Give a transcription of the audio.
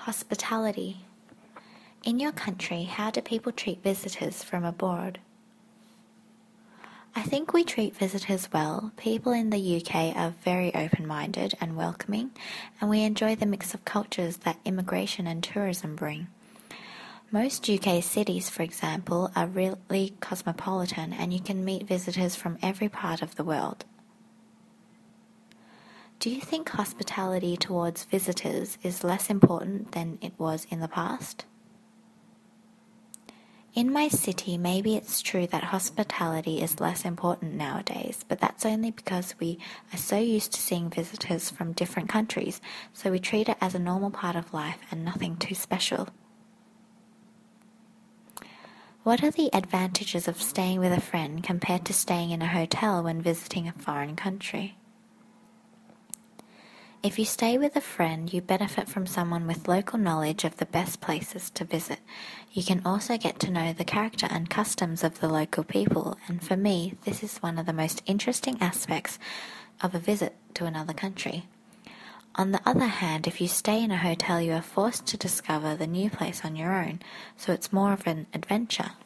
Hospitality. In your country, how do people treat visitors from abroad? I think we treat visitors well. People in the UK are very open-minded and welcoming, and we enjoy the mix of cultures that immigration and tourism bring. Most UK cities, for example, are really cosmopolitan, and you can meet visitors from every part of the world. Do you think hospitality towards visitors is less important than it was in the past? In my city, maybe it's true that hospitality is less important nowadays, but that's only because we are so used to seeing visitors from different countries, so we treat it as a normal part of life and nothing too special. What are the advantages of staying with a friend compared to staying in a hotel when visiting a foreign country? If you stay with a friend, you benefit from someone with local knowledge of the best places to visit. You can also get to know the character and customs of the local people, and for me, this is one of the most interesting aspects of a visit to another country. On the other hand, if you stay in a hotel, you are forced to discover the new place on your own, so it's more of an adventure.